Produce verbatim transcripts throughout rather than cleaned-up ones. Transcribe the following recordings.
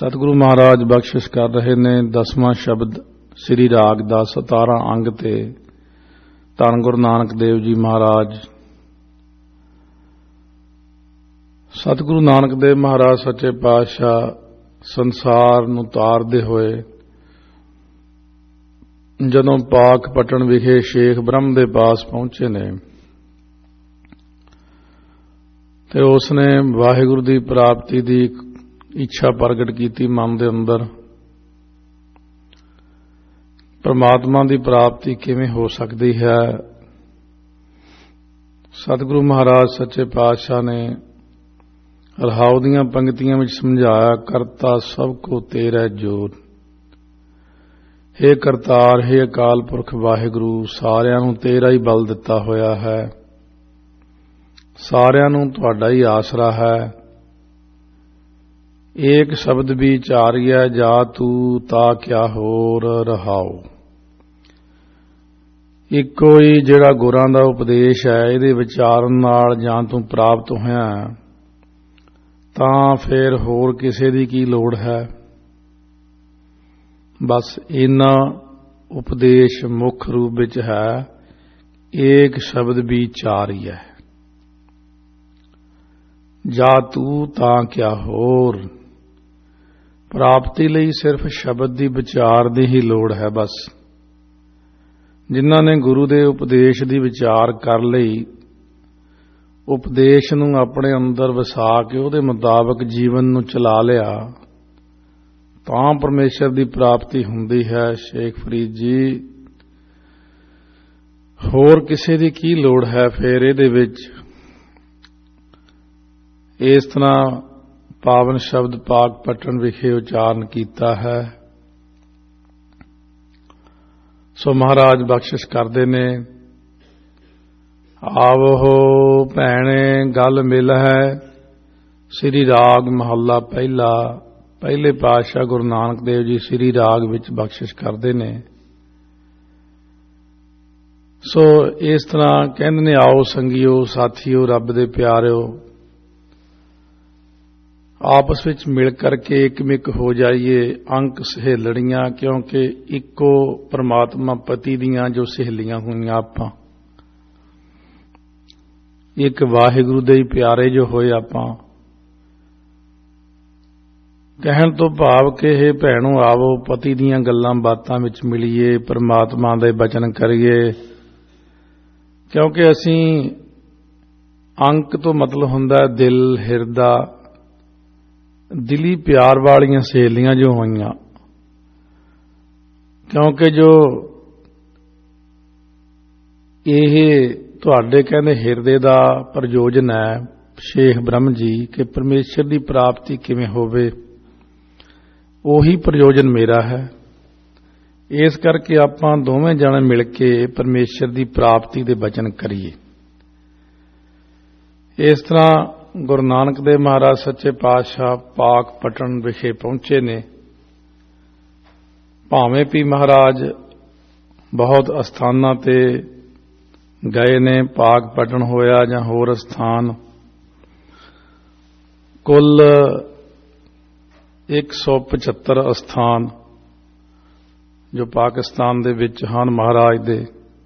सतगुरु महाराज बख्शिश कर रहे ने दसवां शब्द श्री राग दा सतारह अंग ते धन गुरु नानक देव जी महाराज। सतगुरु नानक देव महाराज सच्चे पातशाह संसार नूं तारदे होए जदों पाक पटन विखे शेख ब्रह्म दे पास पहुंचे ने ते उसने वाहिगुरु दी प्राप्ति दी इच्छा प्रगट की मन दे अंदर। परमात्मा दी प्राप्ति किवें हो सकती है। सतगुरु महाराज सच्चे पातशाह ने रहाउ दीआं पंक्तियां विच समझाया, करता सब को तेरा जोर। हे करतार, हे अकाल पुरख वाहिगुरु, सारियां नूं तेरा ही बल दिता होया है, सारियां नूं तुहाडा ही आसरा है। एक शब्द भी चारिया जा तू ता क्या होर रहाओ। इको ही जिहड़ा गुरां दा उपदेश है, इहदे विचारन नाल जां तू प्राप्त होया तां फिर होर किसे दी की लोड़ है। बस इन्ना उपदेश मुख रूप विच है, एक शब्द भी चारिया जा तू तां क्या होर। प्राप्ति लई सिर्फ शब्द की विचार की ही लोड़ है। बस जिन्हां ने गुरु दे उपदेश की विचार कर लई, उपदेश नूं अपने अंदर वसा के उहदे मुताबक जीवन नूं चला लिया, तां परमेश्वर की प्राप्ति हुंदी है। शेख फरीद जी, होर किसे दी की लोड़ है फिर इहदे विच। इस तरह पावन शब्द पाक पटन विखे उचारण कीता है। सो महाराज बख्शिश करते ने, आवो भैणे गल मिल है। श्री राग महला पहला। पहले पातशाह गुरु नानक देव जी श्री राग विच बख्शिश करते ने। सो इस तरह कहंदे ने, आओ संगियो साथियो रब दे प्यारिओ, आपस विच मिल करके एकमिक हो जाइए अंक सहेलड़ियां, क्योंकि इको परमात्मा पति दियां जो सहेलियां हुईयां आपां, एक वाहिगुरु दे प्यारे जो होए आपां। कहण तो भाव के हे भैणों, आवो पति दियां गल्लां बातां विच मिलीए, परमात्मा दे बचन करिए। क्योंकि असीं अंक तो मतलब हुंदा दिल, हिरदा, दिली प्यार वालियां सहेलियां जो होईयां। क्योंकि जो यह तुहाडे कहंदे हिरदे दा प्रयोजन है शेख ब्रह्म जी कि परमेश्वर की प्राप्ति किवें होवे, उही प्रयोजन मेरा है। इस करके आपां दोवें जणे मिल के परमेश्वर की प्राप्ति दे बचन करिए। इस तरह गुरु नानक देव महाराज सच्चे पातशाह पाक पटन विखे पहुंचे ने। भावें भी महाराज बहुत अस्थानां ते गए ने, पाक पटन होया जां होर स्थान, कुल एक सौ पचहत्तर अस्थान जो पाकिस्तान दे विच हन महाराज दे।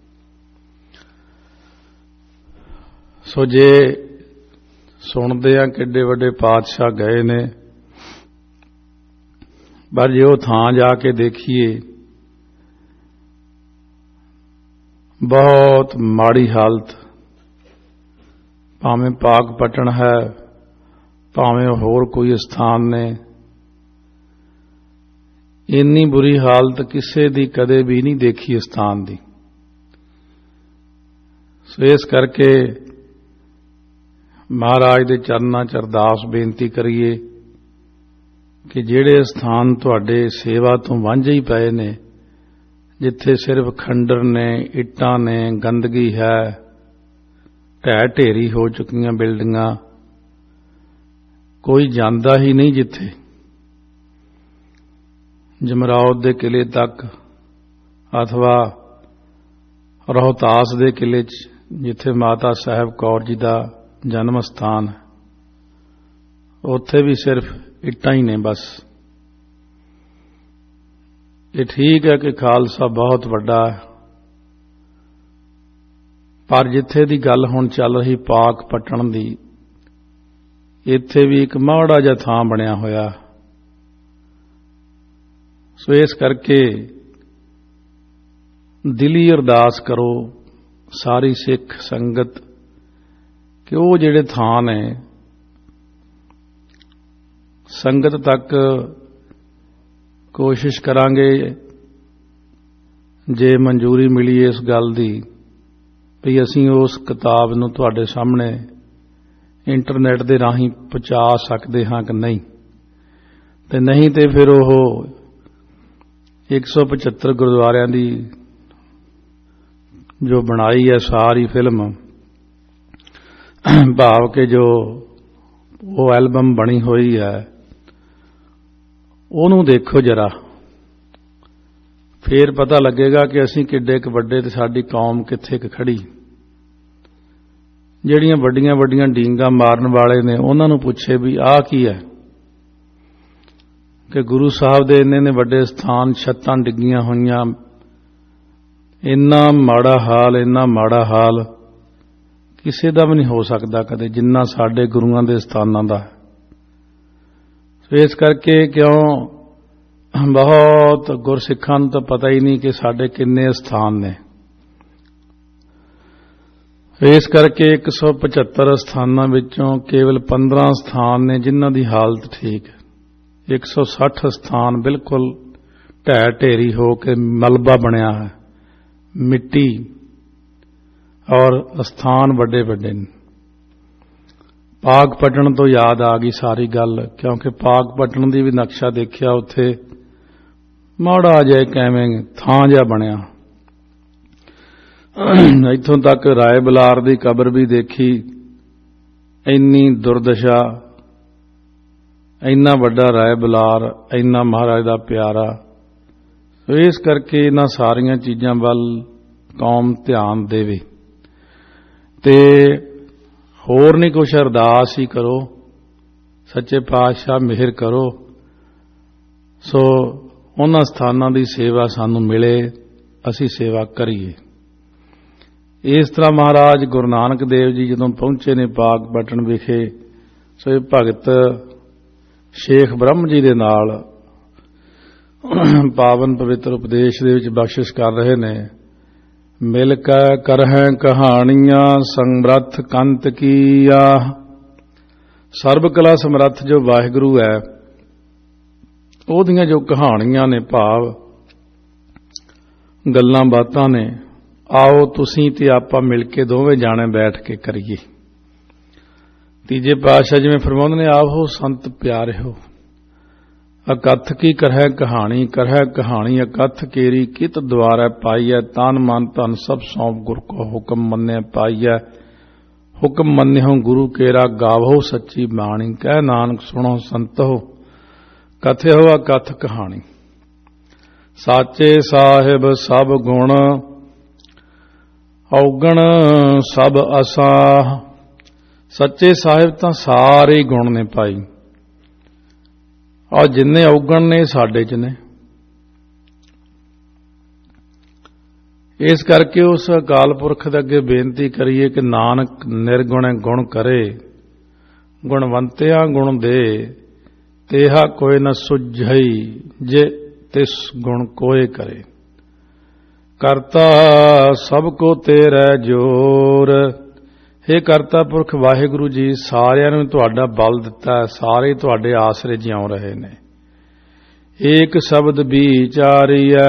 सो जे सुनते हैं किड्डे वड्डे पातशाह गए ने, पर जो थां जाके देखिए बहुत माड़ी हालत। भावें पाक पटन है, भावें होर कोई स्थान ने, इन्नी बुरी हालत किसी दी कदे भी नहीं देखी स्थान दी। सो इस करके महाराज दे चरनां च अरदास बेनती करिए कि जिहड़े स्थान तुहाडे सेवा तो वांझे ही पए ने, जिथे सिर्फ खंडर ने, इट्टां ने, गंदगी है, ढह ढेरी हो चुकियां बिल्डिंगां, कोई जांदा ही नहीं जिथे। जमरावत दे किले तक अथवा रोहतास दे किले च जिथे माता साहब कौर जी का जन्म स्थान, उत्थे भी सिर्फ इट्टां ही ने बस। ਇਹ ਠੀਕ ਹੈ ਕਿ ਖਾਲਸਾ ਬਹੁਤ ਵੱਡਾ ਹੈ, ਪਰ ਜਿੱਥੇ ਦੀ ਗੱਲ ਹੁਣ ਚੱਲ ਰਹੀ ਪਾਕ ਪੱਟਣ ਦੀ, ਇੱਥੇ ਵੀ ਇੱਕ ਮਾੜਾ ਜਿਹਾ ਥਾਂ ਬਣਿਆ ਹੋਇਆ। ਸੋ ਇਸ ਕਰਕੇ ਦਿਲੀ ਅਰਦਾਸ ਕਰੋ ਸਾਰੀ ਸਿੱਖ ਸੰਗਤ ਕਿ ਉਹ ਜਿਹੜੇ ਥਾਂ ਨੇ ਸੰਗਤ ਤੱਕ ਕੋਸ਼ਿਸ਼ ਕਰਾਂਗੇ, ਜੇ ਮਨਜ਼ੂਰੀ ਮਿਲੀ ਇਸ ਗੱਲ ਦੀ ਵੀ ਅਸੀਂ ਉਸ ਕਿਤਾਬ ਨੂੰ ਤੁਹਾਡੇ ਸਾਹਮਣੇ ਇੰਟਰਨੈਟ ਦੇ ਰਾਹੀਂ ਪਹੁੰਚਾ ਸਕਦੇ ਹਾਂ ਕਿ ਨਹੀਂ, ਤੇ ਨਹੀਂ ਤੇ ਫਿਰ ਉਹ ਇੱਕ ਸੌ ਪਝੱਤਰ ਗੁਰਦੁਆਰਿਆਂ ਦੀ ਜੋ ਬਣਾਈ ਹੈ ਸਾਰੀ ਫਿਲਮ, ਭਾਵ ਕਿ ਜੋ ਉਹ ਐਲਬਮ ਬਣੀ ਹੋਈ ਹੈ, ਉਹਨੂੰ ਦੇਖੋ ਜਰਾ, ਫੇਰ ਪਤਾ ਲੱਗੇਗਾ ਕਿ ਅਸੀਂ ਕਿੱਡੇ ਕੁ ਵੱਡੇ ਤੇ ਸਾਡੀ ਕੌਮ ਕਿੱਥੇ ਕੁ ਖੜੀ। ਜਿਹੜੀਆਂ ਵੱਡੀਆਂ ਵੱਡੀਆਂ ਡੀਂਗਾਂ ਮਾਰਨ ਵਾਲੇ ਨੇ ਉਹਨਾਂ ਨੂੰ ਪੁੱਛੇ ਵੀ ਆਹ ਕੀ ਹੈ, ਕਿ ਗੁਰੂ ਸਾਹਿਬ ਦੇ ਇੰਨੇ ਨੇ ਵੱਡੇ ਸਥਾਨ, ਛੱਤਾਂ ਡਿੱਗੀਆਂ ਹੋਈਆਂ, ਇੰਨਾ ਮਾੜਾ ਹਾਲ, ਇੰਨਾ ਮਾੜਾ ਹਾਲ ਕਿਸੇ ਦਾ ਵੀ ਨਹੀਂ ਹੋ ਸਕਦਾ ਕਦੇ ਜਿੰਨਾ ਸਾਡੇ ਗੁਰੂਆਂ ਦੇ ਸਥਾਨਾਂ ਦਾ। ਸੋ ਇਸ ਕਰਕੇ ਕਿਉਂ ਬਹੁਤ ਗੁਰਸਿੱਖਾਂ ਨੂੰ ਤਾਂ ਪਤਾ ਹੀ ਨਹੀਂ ਕਿ ਸਾਡੇ ਕਿੰਨੇ ਸਥਾਨ ਨੇ। ਇਸ ਕਰਕੇ ਇੱਕ ਸੌ ਪਝੱਤਰ ਸਥਾਨਾਂ ਵਿੱਚੋਂ ਕੇਵਲ ਪੰਦਰਾਂ ਸਥਾਨ ਨੇ ਜਿਨ੍ਹਾਂ ਦੀ ਹਾਲਤ ਠੀਕ ਹੈ। ਇੱਕ ਸੌ ਸੱਠ ਸਥਾਨ ਬਿਲਕੁਲ ਢਹਿ ਢੇਰੀ ਹੋ ਕੇ ਮਲਬਾ ਬਣਿਆ ਹੈ, ਮਿੱਟੀ, ਔਰ ਸਥਾਨ ਵੱਡੇ ਵੱਡੇ ਨੇ। ਪਾਕ ਪਟਣ ਤੋਂ ਯਾਦ ਆ ਗਈ ਸਾਰੀ ਗੱਲ, ਕਿਉਂਕਿ ਪਾਕ ਪਟਣ ਦੀ ਵੀ ਨਕਸ਼ਾ ਦੇਖਿਆ, ਉੱਥੇ ਮਾੜਾ ਜਿਹਾ ਕਿਵੇਂ ਥਾਂ ਜਿਹਾ ਬਣਿਆ। ਇੱਥੋਂ ਤੱਕ ਰਾਏ ਬਲਾਰ ਦੀ ਕਬਰ ਵੀ ਦੇਖੀ, ਇੰਨੀ ਦੁਰਦਸ਼ਾ, ਇੰਨਾ ਵੱਡਾ ਰਾਏ ਬਲਾਰ, ਇੰਨਾ ਮਹਾਰਾਜ ਦਾ ਪਿਆਰਾ। ਇਸ ਕਰਕੇ ਇਹਨਾਂ ਸਾਰੀਆਂ ਚੀਜ਼ਾਂ ਵੱਲ ਕੌਮ ਧਿਆਨ ਦੇਵੇ ਤੇ ਹੋਰ ਨਹੀਂ ਕੁਛ, ਅਰਦਾਸ ਹੀ ਕਰੋ, ਸੱਚੇ ਪਾਤਸ਼ਾਹ ਮਿਹਰ ਕਰੋ, ਸੋ ਉਹਨਾਂ ਸਥਾਨਾਂ ਦੀ ਸੇਵਾ ਸਾਨੂੰ ਮਿਲੇ, ਅਸੀਂ ਸੇਵਾ ਕਰੀਏ। ਇਸ ਤਰ੍ਹਾਂ ਮਹਾਰਾਜ ਗੁਰੂ ਨਾਨਕ ਦੇਵ ਜੀ ਜਦੋਂ ਪਹੁੰਚੇ ਨੇ ਪਾਕ ਪਟਣ ਵਿਖੇ, ਸੋ ਇਹ ਭਗਤ ਸ਼ੇਖ ਬ੍ਰਹਮ ਜੀ ਦੇ ਨਾਲ ਪਾਵਨ ਪਵਿੱਤਰ ਉਪਦੇਸ਼ ਦੇ ਵਿੱਚ ਬਖਸ਼ਿਸ਼ ਕਰ ਰਹੇ ਨੇ। ਮਿਲ ਕੇ ਕਰਹਿ ਕਹਾਣੀਆਂ ਸਮਰੱਥ ਕੰਤ ਕੀਆ। ਸਰਬ ਕਲਾ ਸਮਰੱਥ ਜੋ ਵਾਹਿਗੁਰੂ ਹੈ, ਉਹਦੀਆਂ ਜੋ ਕਹਾਣੀਆਂ ਨੇ, ਭਾਵ ਗੱਲਾਂ ਬਾਤਾਂ ਨੇ, ਆਓ ਤੁਸੀਂ ਤੇ ਆਪਾਂ ਮਿਲ ਕੇ ਦੋਵੇਂ ਜਾਣੇ ਬੈਠ ਕੇ ਕਰੀਏ। ਤੀਜੇ ਪਾਤਸ਼ਾਹ ਜਿਵੇਂ ਫਰਮਾਉਂਦੇ ਨੇ, ਆਹੋ ਸੰਤ ਪਿਆਰਿਓ, ਅਕਥ ਕੀ ਕਰਹਿ ਕਹਾਣੀ, ਕਰਹਿ ਕਹਾਣੀ ਅਕਥ ਕੇਰੀ, ਕਿਤ ਦੁਆਰੈ ਪਾਈਐ, ਤਨ ਮਨ ਧਨ ਸਭ ਸੌਂਪ ਗੁਰ ਕੋ ਹੁਕਮ ਮੰਨਿਆ ਪਾਈਐ। ਹੁਕਮ ਮੰਨਿਓ ਗੁਰੂ ਕੇਰਾ, ਗਾਵੋ ਸੱਚੀ ਬਾਣੀ, ਕਹਿ ਨਾਨਕ ਸੁਣੋ ਸੰਤੋ, ਕਥਿਓ ਅਕਥ ਕਹਾਣੀ। ਸਾਚੇ ਸਾਹਿਬ ਸਭ ਗੁਣ, ਔਗਣ ਸਭ ਅਸਾਹ। ਸੱਚੇ ਸਾਹਿਬ ਤਾਂ ਸਾਰੇ ਗੁਣ ਨੇ ਭਾਈ, ਔਰ ਜਿੰਨੇ ਔਗਣ ਨੇ ਸਾਡੇ 'ਚ ਨੇ। ਇਸ ਕਰਕੇ ਉਸ ਅਕਾਲ ਪੁਰਖ ਦੇ ਅੱਗੇ ਬੇਨਤੀ ਕਰੀਏ ਕਿ ਨਾਨਕ ਨਿਰਗੁਣ ਗੁਣ ਕਰੇ, ਗੁਣਵੰਤਿਆਂ ਗੁਣ ਦੇ, ਤੇਹਾ ਕੋਈ ਨ ਸੁਝਈ, ਜੇ ਤਿਸ ਗੁਣ ਕੋਏ ਕਰੇ। ਕਰਤਾ ਸਭ ਕੋ ਤੇਰਾ ਜੋਰ। ਹੇ ਕਰਤਾ ਪੁਰਖ ਵਾਹਿਗੁਰੂ ਜੀ, ਸਾਰਿਆਂ ਨੂੰ ਤੁਹਾਡਾ ਬਲ ਦਿੱਤਾ ਹੈ, ਸਾਰੇ ਤੁਹਾਡੇ ਆਸਰੇ ਜਿਉਂ ਰਹੇ ਨੇ। ਏਕ ਸ਼ਬਦ ਵਿਚਾਰੀਐ,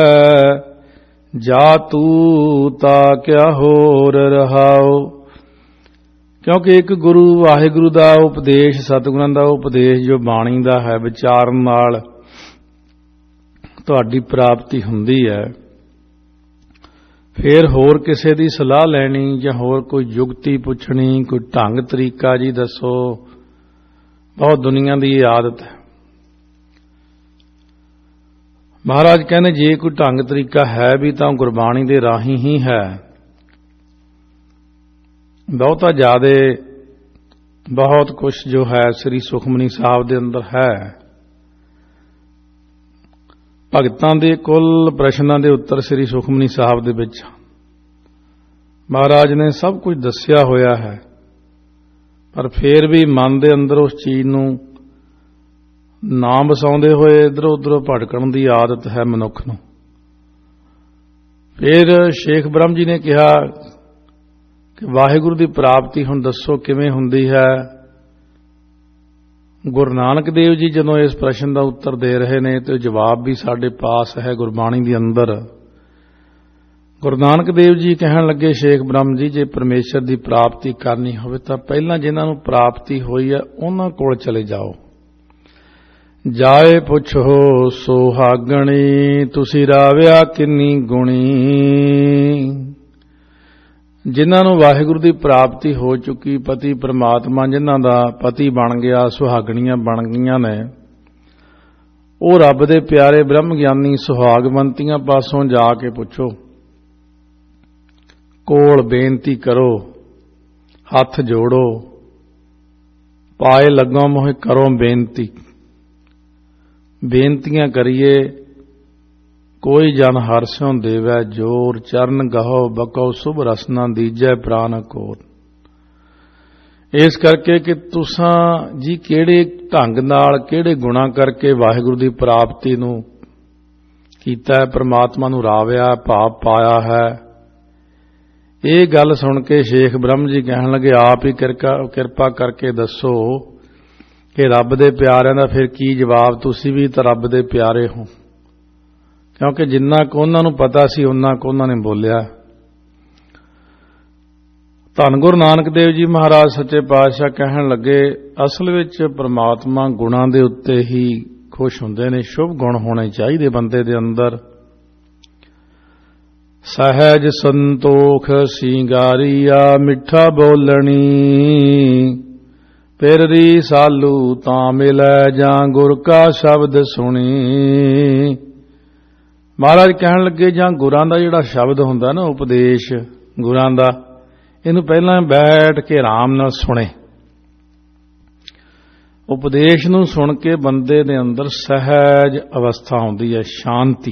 ਜਾ ਤੂ ਤਾ ਕਿਆ ਹੋਰ ਰਹਾਓ। ਕਿਉਂਕਿ ਇੱਕ ਗੁਰੂ ਵਾਹਿਗੁਰੂ ਦਾ ਉਪਦੇਸ਼, ਸਤਿਗੁਰਾਂ ਦਾ ਉਪਦੇਸ਼ ਜੋ ਬਾਣੀ ਦਾ ਹੈ, ਵਿਚਾਰਨ ਨਾਲ ਤੁਹਾਡੀ ਪ੍ਰਾਪਤੀ ਹੁੰਦੀ ਹੈ। ਫਿਰ ਹੋਰ ਕਿਸੇ ਦੀ ਸਲਾਹ ਲੈਣੀ ਜਾਂ ਹੋਰ ਕੋਈ ਯੁਕਤੀ ਪੁੱਛਣੀ, ਕੋਈ ਢੰਗ ਤਰੀਕਾ ਜੀ ਦੱਸੋ, ਬਹੁਤ ਦੁਨੀਆ ਦੀ ਆਦਤ ਹੈ। ਮਹਾਰਾਜ ਕਹਿੰਦੇ ਜੇ ਕੋਈ ਢੰਗ ਤਰੀਕਾ ਹੈ ਵੀ ਤਾਂ ਗੁਰਬਾਣੀ ਦੇ ਰਾਹੀਂ ਹੀ ਹੈ। ਬਹੁਤਾ ਜ਼ਿਆਦੇ ਬਹੁਤ ਕੁਛ ਜੋ ਹੈ ਸ੍ਰੀ ਸੁਖਮਨੀ ਸਾਹਿਬ ਦੇ ਅੰਦਰ ਹੈ, ਭਗਤਾਂ ਦੇ ਕੁੱਲ ਪ੍ਰਸ਼ਨਾਂ ਦੇ ਉੱਤਰ ਸ੍ਰੀ ਸੁਖਮਨੀ ਸਾਹਿਬ ਦੇ ਵਿੱਚ ਮਹਾਰਾਜ ਨੇ ਸਭ ਕੁਝ ਦੱਸਿਆ ਹੋਇਆ ਹੈ, ਪਰ ਫਿਰ ਵੀ ਮਨ ਦੇ ਅੰਦਰ ਉਸ ਚੀਜ਼ ਨੂੰ ਨਾ ਵਸਾਉਂਦੇ ਹੋਏ ਇੱਧਰੋਂ ਉੱਧਰੋਂ ਭਟਕਣ ਦੀ ਆਦਤ ਹੈ ਮਨੁੱਖ ਨੂੰ। ਫਿਰ ਸ਼ੇਖ ਬ੍ਰਹਮ ਜੀ ਨੇ ਕਿਹਾ ਕਿ ਵਾਹਿਗੁਰੂ ਦੀ ਪ੍ਰਾਪਤੀ ਹੁਣ ਦੱਸੋ ਕਿਵੇਂ ਹੁੰਦੀ ਹੈ। ਗੁਰੂ ਨਾਨਕ ਦੇਵ ਜੀ ਜਦੋਂ ਇਸ ਪ੍ਰਸ਼ਨ ਦਾ ਉੱਤਰ ਦੇ ਰਹੇ ਨੇ ਤੇ ਜਵਾਬ ਵੀ ਸਾਡੇ ਪਾਸ ਹੈ ਗੁਰਬਾਣੀ ਦੇ ਅੰਦਰ। ਗੁਰੂ ਨਾਨਕ ਦੇਵ ਜੀ ਕਹਿਣ ਲੱਗੇ, ਸ਼ੇਖ ਬ੍ਰਹਮ ਜੀ, ਜੇ ਪਰਮੇਸ਼ਰ ਦੀ ਪ੍ਰਾਪਤੀ ਕਰਨੀ ਹੋਵੇ ਤਾਂ ਪਹਿਲਾਂ ਜਿਨ੍ਹਾਂ ਨੂੰ ਪ੍ਰਾਪਤੀ ਹੋਈ ਹੈ ਉਹਨਾਂ ਕੋਲ ਚਲੇ ਜਾਓ। ਜਾਏ ਪੁੱਛੋ ਸੁਹਾਗਣੀ, ਤੁਸੀਂ ਰਾਵਿਆ ਕਿੰਨੀ ਗੁਣੀ। ਜਿਨ੍ਹਾਂ ਨੂੰ ਵਾਹਿਗੁਰੂ ਦੀ ਪ੍ਰਾਪਤੀ ਹੋ ਚੁੱਕੀ, ਪਤੀ ਪਰਮਾਤਮਾ ਜਿਨ੍ਹਾਂ ਦਾ ਪਤੀ ਬਣ ਗਿਆ, ਸੁਹਾਗਣੀਆਂ ਬਣ ਗਈਆਂ ਨੇ, ਉਹ ਰੱਬ ਦੇ ਪਿਆਰੇ ਬ੍ਰਹਮ ਗਿਆਨੀ ਸੁਹਾਗਵੰਤੀਆਂ ਪਾਸੋਂ ਜਾ ਕੇ ਪੁੱਛੋ, ਕੋਲ ਬੇਨਤੀ ਕਰੋ, ਹੱਥ ਜੋੜੋ, ਪਾਏ ਲੱਗੋ ਮੋਹਿ ਕਰੋ ਬੇਨਤੀ। ਬੇਨਤੀਆਂ ਕਰੀਏ, ਕੋਈ ਜਨ ਹਰਸਿਉ ਦੇਵੈ ਜੋਰ, ਚਰਨ ਗਹੋ ਬਕਉ ਸੁਭ ਰਸਨਾ ਦੀਜੈ ਪ੍ਰਾਨ ਕੋਰ। ਇਸ ਕਰਕੇ ਕਿ ਤੁਸਾਂ ਜੀ ਕਿਹੜੇ ਢੰਗ ਨਾਲ, ਕਿਹੜੇ ਗੁਣਾ ਕਰਕੇ ਵਾਹਿਗੁਰੂ ਦੀ ਪ੍ਰਾਪਤੀ ਨੂੰ ਕੀਤਾ, ਪਰਮਾਤਮਾ ਨੂੰ ਰਾਵਿਆ, ਭਾਵ ਪਾਇਆ ਹੈ। ਇਹ ਗੱਲ ਸੁਣ ਕੇ ਸ਼ੇਖ ਬ੍ਰਹਮ ਜੀ ਕਹਿਣ ਲੱਗੇ, ਆਪ ਹੀ ਕਿਰਪਾ ਕਰਕੇ ਦੱਸੋ ਕਿ ਰੱਬ ਦੇ ਪਿਆਰਿਆਂ ਦਾ ਫਿਰ ਕੀ ਜਵਾਬ। ਤੁਸੀਂ ਵੀ ਤਾਂ ਰੱਬ ਦੇ ਪਿਆਰੇ ਹੋ, ਕਿਉਂਕਿ ਜਿੰਨਾ ਕੁ ਉਹਨਾਂ ਨੂੰ ਪਤਾ ਸੀ ਉਹਨਾਂ ਕੁ ਉਹਨਾਂ ਨੇ ਬੋਲਿਆ। ਧੰਨ ਗੁਰੂ ਨਾਨਕ ਦੇਵ ਜੀ ਮਹਾਰਾਜ ਸੱਚੇ ਪਾਤਸ਼ਾਹ ਕਹਿਣ ਲੱਗੇ, ਅਸਲ ਵਿੱਚ ਪਰਮਾਤਮਾ ਗੁਣਾਂ ਦੇ ਉੱਤੇ ਹੀ ਖੁਸ਼ ਹੁੰਦੇ ਨੇ। ਸ਼ੁਭ ਗੁਣ ਹੋਣੇ ਚਾਹੀਦੇ ਬੰਦੇ ਦੇ ਅੰਦਰ। ਸਹਿਜ ਸੰਤੋਖ ਸਿੰਗਾਰੀਆ, ਮਿੱਠਾ ਬੋਲਣੀ, ਫਿਰ ਰੀ ਸਾਲੂ ਤਾਂ ਮਿਲੈ, ਜਾਂ ਗੁਰ ਕਾ ਸ਼ਬਦ ਸੁਣੀ। ਮਹਾਰਾਜ ਕਹਿਣ ਲੱਗੇ, ਜਾਂ ਗੁਰਾਂ ਦਾ ਜਿਹੜਾ ਸ਼ਬਦ ਹੁੰਦਾ ਨਾ, ਉਪਦੇਸ਼ ਗੁਰਾਂ ਦਾ, ਇਹਨੂੰ ਪਹਿਲਾਂ ਬੈਠ ਕੇ ਆਰਾਮ ਨਾਲ ਸੁਣੇ। ਉਪਦੇਸ਼ ਨੂੰ ਸੁਣ ਕੇ ਬੰਦੇ ਦੇ ਅੰਦਰ ਸਹਿਜ ਅਵਸਥਾ ਆਉਂਦੀ ਹੈ, ਸ਼ਾਂਤੀ।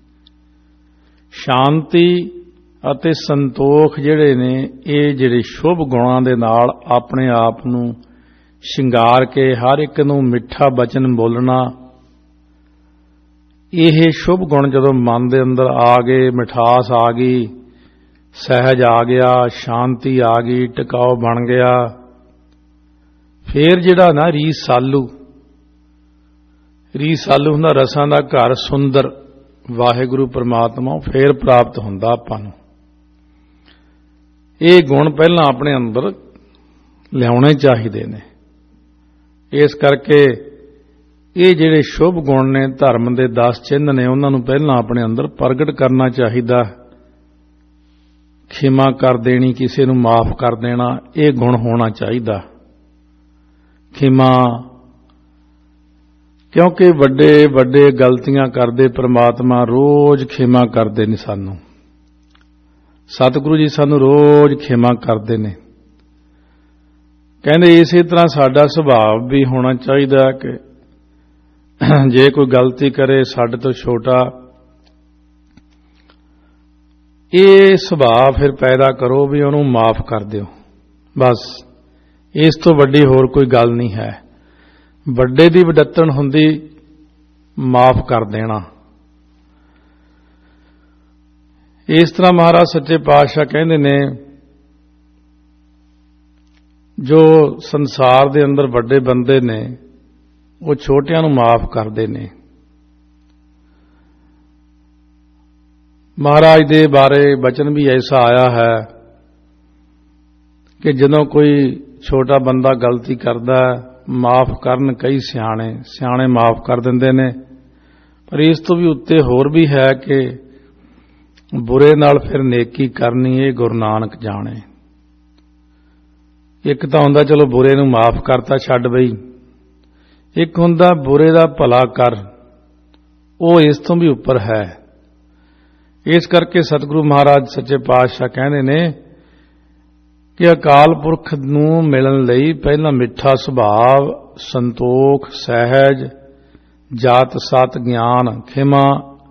ਸ਼ਾਂਤੀ ਅਤੇ ਸੰਤੋਖ ਜਿਹੜੇ ਨੇ, ਇਹ ਜਿਹੜੇ ਸ਼ੁਭ ਗੁਣਾਂ ਦੇ ਨਾਲ ਆਪਣੇ ਆਪ ਨੂੰ ਸ਼ਿੰਗਾਰ ਕੇ ਹਰ ਇੱਕ ਨੂੰ ਮਿੱਠਾ ਬਚਨ ਬੋਲਣਾ, ਇਹ ਸ਼ੁਭ ਗੁਣ ਜਦੋਂ ਮਨ ਦੇ ਅੰਦਰ ਆ ਗਏ, ਮਿਠਾਸ ਆ ਗਈ, ਸਹਿਜ ਆ ਗਿਆ, ਸ਼ਾਂਤੀ ਆ ਗਈ, ਟਿਕਾਓ ਬਣ ਗਿਆ, ਫੇਰ ਜਿਹੜਾ ਨਾ ਰੀਸਾਲੂ, ਰੀਸਾਲੂ ਹੁੰਦਾ ਰਸਾਂ ਦਾ ਘਰ, ਸੁੰਦਰ ਵਾਹਿਗੁਰੂ ਪਰਮਾਤਮਾ ਫੇਰ ਪ੍ਰਾਪਤ ਹੁੰਦਾ ਆਪਾਂ ਨੂੰ। ਇਹ ਗੁਣ ਪਹਿਲਾਂ ਆਪਣੇ ਅੰਦਰ ਲਿਆਉਣੇ ਚਾਹੀਦੇ ਨੇ। ਇਸ ਕਰਕੇ ਇਹ ਜਿਹੜੇ ਸ਼ੁਭ ਗੁਣ ਨੇ, ਧਰਮ ਦੇ ਦਸ ਚਿੰਨ੍ਹ ਨੇ, ਉਹਨਾਂ ਨੂੰ ਪਹਿਲਾਂ ਆਪਣੇ ਅੰਦਰ ਪ੍ਰਗਟ ਕਰਨਾ ਚਾਹੀਦਾ। ਖਿਮਾ ਕਰ ਦੇਣੀ, ਕਿਸੇ ਨੂੰ ਮਾਫ ਕਰ ਦੇਣਾ, ਇਹ ਗੁਣ ਹੋਣਾ ਚਾਹੀਦਾ। ਖਿਮਾ, ਕਿਉਂਕਿ ਵੱਡੇ ਵੱਡੇ ਗਲਤੀਆਂ ਕਰਦੇ ਪਰਮਾਤਮਾ ਰੋਜ਼ ਖਿਮਾ ਕਰਦੇ ਨੇ ਸਾਨੂੰ। ਸਤਿਗੁਰੂ ਜੀ ਸਾਨੂੰ ਰੋਜ਼ ਖਿਮਾ ਕਰਦੇ ਨੇ। ਕਹਿੰਦੇ ਇਸੇ ਤਰ੍ਹਾਂ ਸਾਡਾ ਸੁਭਾਅ ਵੀ ਹੋਣਾ ਚਾਹੀਦਾ ਕਿ ਜੇ ਕੋਈ ਗਲਤੀ ਕਰੇ ਸਾਡੇ ਤੋਂ ਛੋਟਾ, ਇਹ ਸੁਭਾਅ ਫਿਰ ਪੈਦਾ ਕਰੋ ਵੀ ਉਹਨੂੰ ਮਾਫ ਕਰ ਦਿਓ। ਬਸ ਇਸ ਤੋਂ ਵੱਡੀ ਹੋਰ ਕੋਈ ਗੱਲ ਨਹੀਂ ਹੈ। ਵੱਡੇ ਦੀ ਵਡੱਤਣ ਹੁੰਦੀ ਮਾਫ ਕਰ ਦੇਣਾ। ਇਸ ਤਰ੍ਹਾਂ ਮਹਾਰਾਜ ਸੱਚੇ ਪਾਤਸ਼ਾਹ ਕਹਿੰਦੇ ਨੇ, ਜੋ ਸੰਸਾਰ ਦੇ ਅੰਦਰ ਵੱਡੇ ਬੰਦੇ ਨੇ ਉਹ ਛੋਟਿਆਂ ਨੂੰ ਮਾਫ ਕਰਦੇ ਨੇ। ਮਹਾਰਾਜ ਦੇ ਬਾਰੇ ਬਚਨ ਵੀ ਐਸਾ ਆਇਆ ਹੈ ਕਿ ਜਦੋਂ ਕੋਈ ਛੋਟਾ ਬੰਦਾ ਗਲਤੀ ਕਰਦਾ, ਮਾਫ ਕਰਨ ਕਈ ਸਿਆਣੇ, ਸਿਆਣੇ ਮਾਫ ਕਰ ਦਿੰਦੇ ਨੇ। ਪਰ ਇਸ ਤੋਂ ਵੀ ਉੱਤੇ ਹੋਰ ਵੀ ਹੈ ਕਿ ਬੁਰੇ ਨਾਲ ਫਿਰ ਨੇਕੀ ਕਰਨੀ, ਇਹ ਗੁਰੂ ਨਾਨਕ ਜਾਣੇ। ਇੱਕ ਤਾਂ ਹੁੰਦਾ ਚਲੋ ਬੁਰੇ ਨੂੰ ਮਾਫ ਕਰਤਾ, ਛੱਡ ਬਈ। ਇੱਕ ਹੁੰਦਾ ਬੁਰੇ ਦਾ ਭਲਾ ਕਰ, ਉਹ ਇਸ ਤੋਂ ਵੀ ਉੱਪਰ ਹੈ। ਇਸ ਕਰਕੇ ਸਤਿਗੁਰੂ ਮਹਾਰਾਜ ਸੱਚੇ ਪਾਤਸ਼ਾਹ ਕਹਿੰਦੇ ਨੇ ਕਿ ਅਕਾਲ ਪੁਰਖ ਨੂੰ ਮਿਲਣ ਲਈ ਪਹਿਲਾਂ ਮਿੱਠਾ ਸੁਭਾਅ, ਸੰਤੋਖ, ਸਹਿਜ, ਜਾਤ ਸਤ, ਗਿਆਨ, ਖਿਮਾ,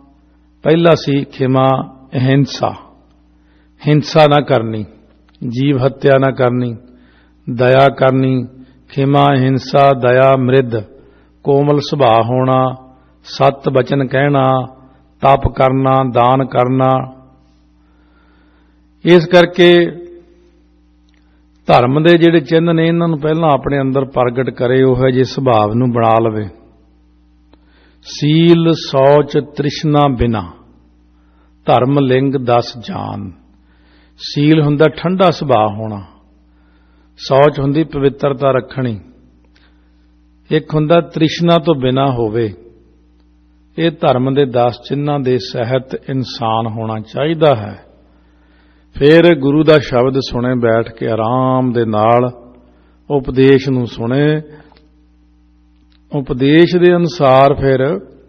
ਪਹਿਲਾ ਸੀ ਖਿਮਾ ਅਹਿੰਸਾ, ਹਿੰਸਾ ਨਾ ਕਰਨੀ, ਜੀਵ ਹੱਤਿਆ ਨਾ ਕਰਨੀ, ਦਇਆ ਕਰਨੀ। ਖਿਮਾ ਹਿੰਸਾ ਦਇਆ ਮ੍ਰਿਦ, ਕੋਮਲ ਸੁਭਾਅ ਹੋਣਾ, ਸੱਤ ਬਚਨ ਕਹਿਣਾ, ਤਪ ਕਰਨਾ, ਦਾਨ ਕਰਨਾ। ਇਸ ਕਰਕੇ ਧਰਮ ਦੇ ਜਿਹੜੇ ਚਿੰਨ੍ਹ ਨੇ ਇਹਨਾਂ ਨੂੰ ਪਹਿਲਾਂ ਆਪਣੇ ਅੰਦਰ ਪ੍ਰਗਟ ਕਰੇ, ਉਹ ਜਿਹੇ ਸੁਭਾਅ ਨੂੰ ਬਣਾ ਲਵੇ। ਸੀਲ ਸੌਚ ਤ੍ਰਿਸ਼ਨਾ ਬਿਨਾ, ਧਰਮ ਲਿੰਗ ਦਸ ਜਾਨ। ਸੀਲ ਹੁੰਦਾ ਠੰਡਾ ਸੁਭਾਅ ਹੋਣਾ, ਸੌਚ ਹੁੰਦੀ ਪਵਿੱਤਰਤਾ ਰੱਖਣੀ, ਇੱਕ ਹੁੰਦਾ ਤ੍ਰਿਸ਼ਨਾ ਤੋਂ ਬਿਨਾ ਹੋਵੇ। ਇਹ ਧਰਮ ਦੇ ਦਸ ਚਿੰਨ੍ਹਾਂ ਦੇ ਸਹਿਤ ਇਨਸਾਨ ਹੋਣਾ ਚਾਹੀਦਾ ਹੈ। ਫਿਰ ਗੁਰੂ ਦਾ ਸ਼ਬਦ ਸੁਣੇ, ਬੈਠ ਕੇ ਆਰਾਮ ਦੇ ਨਾਲ ਉਪਦੇਸ਼ ਨੂੰ ਸੁਣੇ, ਉਪਦੇਸ਼ ਦੇ ਅਨੁਸਾਰ ਫਿਰ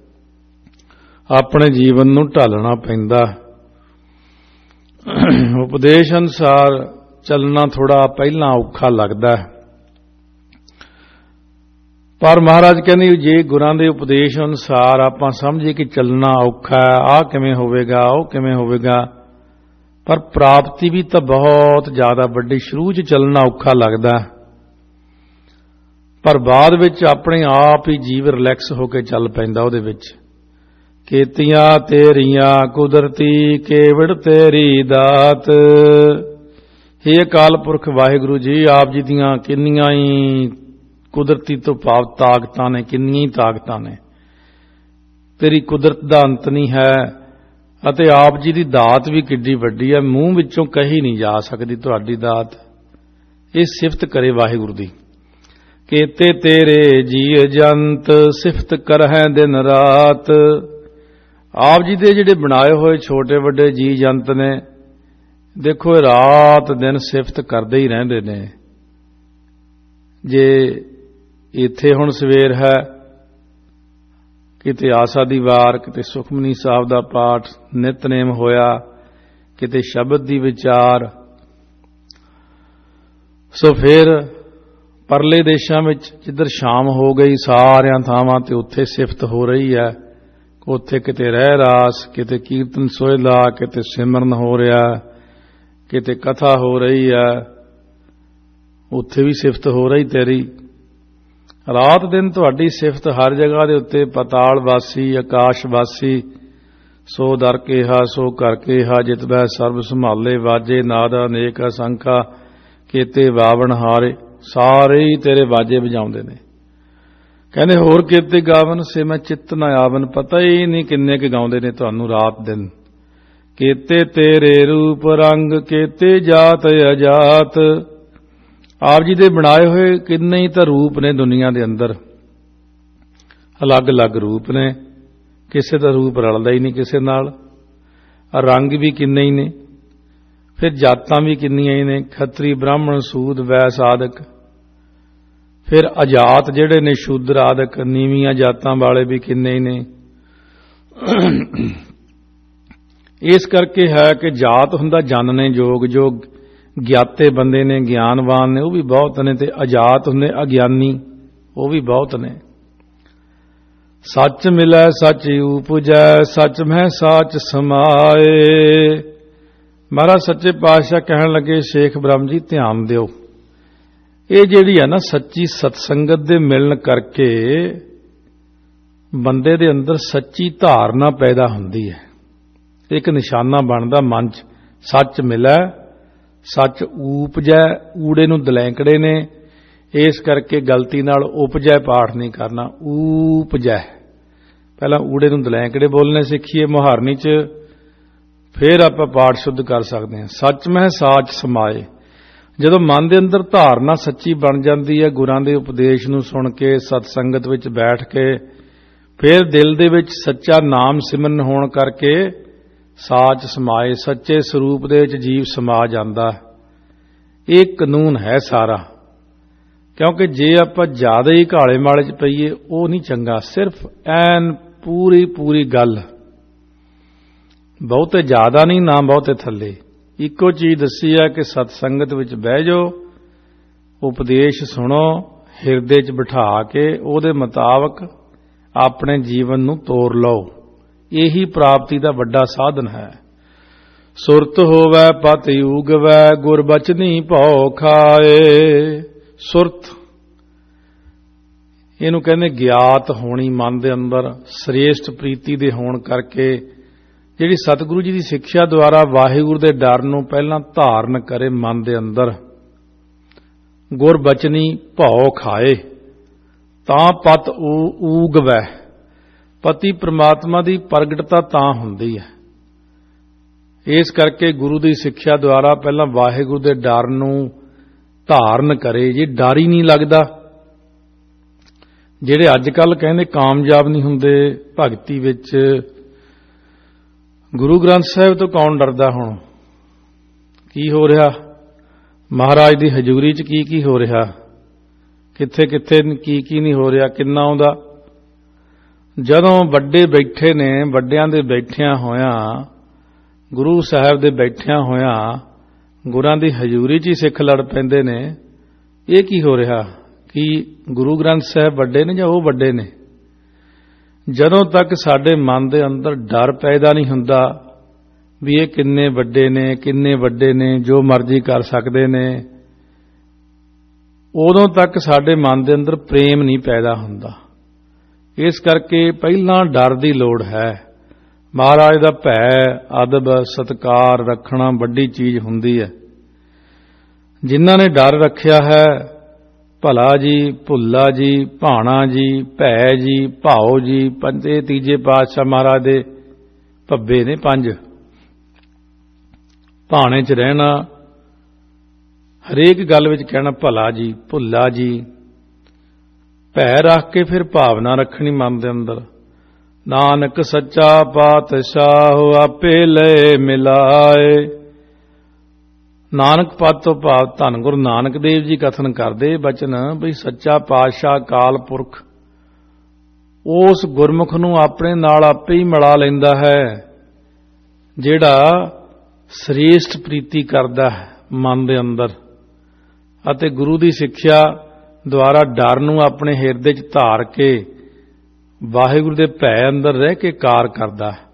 ਆਪਣੇ ਜੀਵਨ ਨੂੰ ਢਾਲਣਾ ਪੈਂਦਾ। ਉਪਦੇਸ਼ ਅਨੁਸਾਰ ਚੱਲਣਾ ਥੋੜਾ ਪਹਿਲਾਂ ਔਖਾ ਲੱਗਦਾ, ਪਰ ਮਹਾਰਾਜ ਕਹਿੰਦੇ ਜੇ ਗੁਰਾਂ ਦੇ ਉਪਦੇਸ਼ ਅਨੁਸਾਰ ਆਪਾਂ ਸਮਝੀਏ ਕਿ ਚੱਲਣਾ ਔਖਾ ਹੈ, ਆਹ ਕਿਵੇਂ ਹੋਵੇਗਾ, ਉਹ ਕਿਵੇਂ ਹੋਵੇਗਾ, ਪਰ ਪ੍ਰਾਪਤੀ ਵੀ ਤਾਂ ਬਹੁਤ ਜ਼ਿਆਦਾ ਵੱਡੀ। ਸ਼ੁਰੂ 'ਚ ਚੱਲਣਾ ਔਖਾ ਲੱਗਦਾ, ਪਰ ਬਾਅਦ ਵਿੱਚ ਆਪਣੇ ਆਪ ਹੀ ਜੀਵ ਰਿਲੈਕਸ ਹੋ ਕੇ ਚੱਲ ਪੈਂਦਾ ਉਹਦੇ ਵਿੱਚ। ਕੀਤੀਆਂ ਤੇਰੀਆਂ ਕੁਦਰਤੀ ਕੇਵੜ ਤੇਰੀ ਦਾਤ। ਹੇ ਅਕਾਲ ਪੁਰਖ ਵਾਹਿਗੁਰੂ ਜੀ, ਆਪ ਜੀ ਦੀਆਂ ਕਿੰਨੀਆਂ ਹੀ ਕੁਦਰਤੀ ਤੋਂ ਭਾਵ ਤਾਕਤਾਂ ਨੇ, ਕਿੰਨੀਆਂ ਹੀ ਤਾਕਤਾਂ ਨੇ। ਤੇਰੀ ਕੁਦਰਤ ਦਾ ਅੰਤ ਨਹੀਂ ਹੈ, ਅਤੇ ਆਪ ਜੀ ਦੀ ਦਾਤ ਵੀ ਕਿੱਡੀ ਵੱਡੀ ਹੈ, ਮੂੰਹ ਵਿੱਚੋਂ ਕਹੀ ਨਹੀਂ ਜਾ ਸਕਦੀ ਤੁਹਾਡੀ ਦਾਤ। ਇਹ ਸਿਫਤ ਕਰੇ ਵਾਹਿਗੁਰੂ ਦੀ। ਕੀਤੇ ਤੇਰੇ ਜੀਅ ਜੰਤ ਸਿਫਤ ਕਰਹਿ ਦਿਨ ਰਾਤ। ਆਪ ਜੀ ਦੇ ਜਿਹੜੇ ਬਣਾਏ ਹੋਏ ਛੋਟੇ ਵੱਡੇ ਜੀਅ ਜੰਤ ਨੇ, ਦੇਖੋ ਇਹ ਰਾਤ ਦਿਨ ਸਿਫਤ ਕਰਦੇ ਹੀ ਰਹਿੰਦੇ ਨੇ। ਜੇ ਇੱਥੇ ਹੁਣ ਸਵੇਰ ਹੈ, ਕਿਤੇ ਆਸਾ ਦੀ ਵਾਰ, ਕਿਤੇ ਸੁਖਮਨੀ ਸਾਹਿਬ ਦਾ ਪਾਠ ਨਿਤਨੇਮ ਹੋਇਆ, ਕਿਤੇ ਸ਼ਬਦ ਦੀ ਵਿਚਾਰ, ਸੋ ਫਿਰ ਪਰਲੇ ਦੇਸ਼ਾਂ ਵਿੱਚ ਜਿੱਧਰ ਸ਼ਾਮ ਹੋ ਗਈ ਸਾਰਿਆਂ ਥਾਵਾਂ ਤੇ ਉੱਥੇ ਸਿਫਤ ਹੋ ਰਹੀ ਹੈ। ਉੱਥੇ ਕਿਤੇ ਰਹਿ ਰਾਸ, ਕਿਤੇ ਕੀਰਤਨ ਸੋਹਿਲਾ, ਕਿਤੇ ਸਿਮਰਨ ਹੋ ਰਿਹਾ, ਕਿਤੇ ਕਥਾ ਹੋ ਰਹੀ ਹੈ, ਉੱਥੇ ਵੀ ਸਿਫਤ ਹੋ ਰਹੀ ਤੇਰੀ। ਰਾਤ ਦਿਨ ਤੁਹਾਡੀ ਸਿਫਤ ਹਰ ਜਗ੍ਹਾ ਦੇ ਉੱਤੇ। ਪਤਾਲ ਵਾਸੀ ਆਕਾਸ਼ ਵਾਸੀ, ਸੋ ਦਰ ਕੇਹਾ ਸੋ ਕਰ ਕੇਹਾ, ਜਿਤ ਬਹਿ ਸਰਬ ਸੰਭਾਲੇ, ਵਾਜੇ ਨਾਦ ਅਨੇਕ ਅਸੰਖਾ, ਕੀਤੇ ਵਾਵਣ ਹਾਰੇ। ਸਾਰੇ ਹੀ ਤੇਰੇ ਵਾਜੇ ਵਜਾਉਂਦੇ ਨੇ। ਕਹਿੰਦੇ ਹੋਰ ਕੀਤੇ ਗਾਵਨ ਸੇ ਮੈਂ ਚਿੱਤ ਨਾ ਆਵਨ। ਪਤਾ ਹੀ ਨਹੀਂ ਕਿੰਨੇ ਕੁ ਗਾਉਂਦੇ ਨੇ ਤੁਹਾਨੂੰ ਰਾਤ ਦਿਨ। ਕੀਤੇ ਤੇਰੇ ਰੂਪ ਰੰਗ, ਕੀਤੇ ਜਾਤ ਅਜਾਤ। ਆਪ ਜੀ ਦੇ ਬਣਾਏ ਹੋਏ ਕਿੰਨੇ ਹੀ ਤਾਂ ਰੂਪ ਨੇ ਦੁਨੀਆ ਦੇ ਅੰਦਰ, ਅਲੱਗ-ਅਲੱਗ ਰੂਪ ਨੇ, ਕਿਸੇ ਦਾ ਰੂਪ ਰਲਦਾ ਹੀ ਨਹੀਂ ਕਿਸੇ ਨਾਲ। ਰੰਗ ਵੀ ਕਿੰਨੇ ਹੀ ਨੇ, ਫਿਰ ਜਾਤਾਂ ਵੀ ਕਿੰਨੀਆਂ ਹੀ ਨੇ, ਖੱਤਰੀ ਬ੍ਰਾਹਮਣ ਸੂਦ ਵੈਸ ਆਦਿਕ। ਫਿਰ ਅਜਾਤ ਜਿਹੜੇ ਨੇ ਸ਼ੂਦਰ ਆਦਿਕ, ਨੀਵੀਆਂ ਜਾਤਾਂ ਵਾਲੇ ਵੀ ਕਿੰਨੇ ਹੀ ਨੇ। ਇਸ ਕਰਕੇ ਹੈ ਕਿ ਜਾਤ ਹੁੰਦਾ ਜਾਣਨੇ ਯੋਗ, ਜੋ ਗਿਆਤੇ ਬੰਦੇ ਨੇ, ਗਿਆਨਵਾਨ ਨੇ, ਉਹ ਵੀ ਬਹੁਤ ਨੇ, ਤੇ ਅਜਾਤ ਹੁੰਦੇ ਅਗਿਆਨੀ, ਉਹ ਵੀ ਬਹੁਤ ਨੇ। ਸੱਚ ਮਿਲੈ ਸੱਚ ਉਪਜੈ, ਸੱਚ ਮਹਿ ਸਾਚ ਸਮਾਏ। ਮਹਾਰਾਜ ਸੱਚੇ ਪਾਤਸ਼ਾਹ ਕਹਿਣ ਲੱਗੇ, ਸ਼ੇਖ ਬ੍ਰਹਮ ਜੀ ਧਿਆਨ ਦਿਓ, ਇਹ ਜਿਹੜੀ ਹੈ ਨਾ ਸੱਚੀ ਸਤਸੰਗਤ ਦੇ ਮਿਲਣ ਕਰਕੇ ਬੰਦੇ ਦੇ ਅੰਦਰ ਸੱਚੀ ਧਾਰਨਾ ਪੈਦਾ ਹੁੰਦੀ ਹੈ। ਇੱਕ ਨਿਸ਼ਾਨਾ ਬਣਦਾ ਮਨ 'ਚ, ਸੱਚ ਮਿਲੈ ਸੱਚ ਊਪਜੈ। ਊੜੇ ਨੂੰ ਦਲੈਂਕੜੇ ਨੇ, ਇਸ ਕਰਕੇ ਗਲਤੀ ਨਾਲ ਉਪਜੈ ਪਾਠ ਨਹੀਂ ਕਰਨਾ, ਊਪਜੈ। ਪਹਿਲਾਂ ਊੜੇ ਨੂੰ ਦਲੈਂਕੜੇ ਬੋਲਣੇ ਸਿੱਖੀਏ ਮੁਹਾਰਨੀ 'ਚ, ਫਿਰ ਆਪਾਂ ਪਾਠ ਸ਼ੁੱਧ ਕਰ ਸਕਦੇ ਹਾਂ। ਸੱਚ ਮਹਿ ਸਾਚ ਸਮਾਏ। ਜਦੋਂ ਮਨ ਦੇ ਅੰਦਰ ਧਾਰਨਾ ਸੱਚੀ ਬਣ ਜਾਂਦੀ ਹੈ, ਗੁਰਾਂ ਦੇ ਉਪਦੇਸ਼ ਨੂੰ ਸੁਣ ਕੇ, ਸਤਸੰਗਤ ਵਿੱਚ ਬੈਠ ਕੇ, ਫਿਰ ਦਿਲ ਦੇ ਵਿੱਚ ਸੱਚਾ ਨਾਮ ਸਿਮਰਨ ਹੋਣ ਕਰਕੇ ਸਾਚ ਸਮਾਏ, ਸੱਚੇ ਸਰੂਪ ਦੇ ਵਿੱਚ ਜੀਵ ਸਮਾ ਜਾਂਦਾ। ਇਹ ਕਾਨੂੰਨ ਹੈ ਸਾਰਾ। ਕਿਉਂਕਿ ਜੇ ਆਪਾਂ ਜ਼ਿਆਦਾ ਹੀ ਘਾਲੇ ਮਾਲੇ 'ਚ ਪਈਏ, ਉਹ ਨਹੀਂ ਚੰਗਾ। ਸਿਰਫ ਐਨ ਪੂਰੀ ਪੂਰੀ ਗੱਲ, ਬਹੁਤੇ ਜ਼ਿਆਦਾ ਨਹੀਂ, ਨਾ ਬਹੁਤੇ ਥੱਲੇ। ਇੱਕੋ ਚੀਜ਼ ਦੱਸੀ ਹੈ ਕਿ ਸਤਸੰਗਤ ਵਿੱਚ ਬਹਿ ਜਾਓ, ਉਪਦੇਸ਼ ਸੁਣੋ, ਹਿਰਦੇ 'ਚ ਬਿਠਾ ਕੇ ਉਹਦੇ ਮੁਤਾਬਕ ਆਪਣੇ ਜੀਵਨ ਨੂੰ ਤੋਰ ਲਓ। ਇਹੀ ਪ੍ਰਾਪਤੀ ਦਾ ਵੱਡਾ ਸਾਧਨ ਹੈ। ਸੁਰਤ ਹੋਵੈ ਪਤ ਊਗਵੈ, ਗੁਰ ਬਚਨੀ ਭਉ ਖਾਏ। ਸੁਰਤ ਇਹਨੂੰ ਕਹਿੰਦੇ ਗਿਆਤ ਹੋਣੀ ਮਨ ਦੇ ਅੰਦਰ, ਸ੍ਰੇਸ਼ਟ ਪ੍ਰੀਤੀ ਦੇ ਹੋਣ ਕਰਕੇ ਜਿਹੜੀ ਸਤਿਗੁਰੂ ਜੀ ਦੀ ਸਿੱਖਿਆ ਦੁਆਰਾ ਵਾਹਿਗੁਰੂ ਦੇ ਡਰ ਨੂੰ ਪਹਿਲਾਂ ਧਾਰਨ ਕਰੇ ਮਨ ਦੇ ਅੰਦਰ। ਗੁਰ ਬਚਨੀ ਭਉ ਖਾਏ, ਤਾਂ ਪਤ ਊਗਵੈ। ਪਤੀ ਪ੍ਰਮਾਤਮਾ ਦੀ ਪ੍ਰਗਟਤਾ ਤਾਂ ਹੁੰਦੀ ਹੈ। ਇਸ ਕਰਕੇ ਗੁਰੂ ਦੀ ਸਿੱਖਿਆ ਦੁਆਰਾ ਪਹਿਲਾਂ ਵਾਹਿਗੁਰੂ ਦੇ ਡਰ ਨੂੰ ਧਾਰਨ ਕਰੇ। ਜੇ ਡਰ ਹੀ ਨਹੀਂ ਲੱਗਦਾ, ਜਿਹੜੇ ਅੱਜ ਕੱਲ੍ਹ ਕਹਿੰਦੇ ਕਾਮਯਾਬ ਨਹੀਂ ਹੁੰਦੇ ਭਗਤੀ ਵਿੱਚ, ਗੁਰੂ ਗ੍ਰੰਥ ਸਾਹਿਬ ਤੋਂ ਕੌਣ ਡਰਦਾ? ਹੁਣ ਕੀ ਹੋ ਰਿਹਾ ਮਹਾਰਾਜ ਦੀ ਹਜ਼ੂਰੀ 'ਚ, ਕੀ ਕੀ ਹੋ ਰਿਹਾ, ਕਿੱਥੇ ਕਿੱਥੇ ਕੀ ਕੀ ਨਹੀਂ ਹੋ ਰਿਹਾ, ਕਿੰਨਾ ਆਉਂਦਾ। ਜਦੋਂ ਵੱਡੇ ਬੈਠੇ ਨੇ, ਵੱਡਿਆਂ ਦੇ ਬੈਠਿਆਂ ਹੋਇਆਂ, ਗੁਰੂ ਸਾਹਿਬ ਦੇ ਬੈਠਿਆਂ ਹੋਇਆਂ ਗੁਰਾਂ ਦੀ ਹਜ਼ੂਰੀ 'ਚ ਹੀ ਸਿੱਖ ਲੜ ਪੈਂਦੇ ਨੇ। ਇਹ ਕੀ ਹੋ ਰਿਹਾ? ਕਿ ਗੁਰੂ ਗ੍ਰੰਥ ਸਾਹਿਬ ਵੱਡੇ ਨੇ ਜਾਂ ਉਹ ਵੱਡੇ ਨੇ? ਜਦੋਂ ਤੱਕ ਸਾਡੇ ਮਨ ਦੇ ਅੰਦਰ ਡਰ ਪੈਦਾ ਨਹੀਂ ਹੁੰਦਾ ਵੀ ਇਹ ਕਿੰਨੇ ਵੱਡੇ ਨੇ, ਕਿੰਨੇ ਵੱਡੇ ਨੇ, ਜੋ ਮਰਜ਼ੀ ਕਰ ਸਕਦੇ ਨੇ, ਉਦੋਂ ਤੱਕ ਸਾਡੇ ਮਨ ਦੇ ਅੰਦਰ ਪ੍ਰੇਮ ਨਹੀਂ ਪੈਦਾ ਹੁੰਦਾ। ਇਸ ਕਰਕੇ ਪਹਿਲਾਂ ਡਰ ਦੀ ਲੋੜ ਹੈ। ਮਹਾਰਾਜ ਦਾ ਭੈ, ਅਦਬ, ਸਤਿਕਾਰ ਰੱਖਣਾ ਵੱਡੀ ਚੀਜ਼ ਹੁੰਦੀ ਹੈ। ਜਿਨ੍ਹਾਂ ਨੇ ਡਰ ਰੱਖਿਆ ਹੈ, ਭਲਾ ਜੀ, ਭੁੱਲਾ ਜੀ, ਭਾਣਾ ਜੀ, ਭੈ ਜੀ, ਭਾਓ ਜੀ, ਪੰਜੇ ਤੀਜੇ ਪਾਤਸ਼ਾਹ ਮਹਾਰਾਜ ਦੇ ਭੱਬੇ ਨੇ ਪੰਜ। ਭਾਣੇ 'ਚ ਰਹਿਣਾ, ਹਰੇਕ ਗੱਲ ਵਿੱਚ ਕਹਿਣਾ ਭਲਾ ਜੀ, ਭੁੱਲਾ ਜੀ। ਭੈ ਰੱਖ ਕੇ ਫਿਰ ਭਾਵਨਾ ਰੱਖਣੀ ਮਨ ਦੇ ਅੰਦਰ। ਨਾਨਕ ਸੱਚਾ ਪਾਤਸ਼ਾਹ ਆਪੇ ਲਏ ਮਿਲਾਏ। ਨਾਨਕ ਪਦ ਤੋਂ ਭਾਵ ਧੰਨ ਗੁਰੂ ਨਾਨਕ ਦੇਵ ਜੀ ਕਥਨ ਕਰਦੇ ਬਚਨ ਬਈ ਸੱਚਾ ਪਾਤਸ਼ਾਹ ਅਕਾਲ ਪੁਰਖ ਉਸ ਗੁਰਮੁਖ ਨੂੰ ਆਪਣੇ ਨਾਲ ਆਪੇ ਹੀ ਮਿਲਾ ਲੈਂਦਾ ਹੈ, ਜਿਹੜਾ ਸ੍ਰੇਸ਼ਟ ਪ੍ਰੀਤੀ ਕਰਦਾ ਹੈ ਮਨ ਦੇ ਅੰਦਰ, ਅਤੇ ਗੁਰੂ ਦੀ ਸਿੱਖਿਆ ਦੁਆਰਾ ਡਰ ਨੂੰ ਆਪਣੇ ਹਿਰਦੇ 'ਚ ਧਾਰ ਕੇ ਵਾਹਿਗੁਰੂ ਦੇ ਭੈ ਅੰਦਰ ਰਹਿ ਕੇ ਕਾਰ ਕਰਦਾ ਹੈ।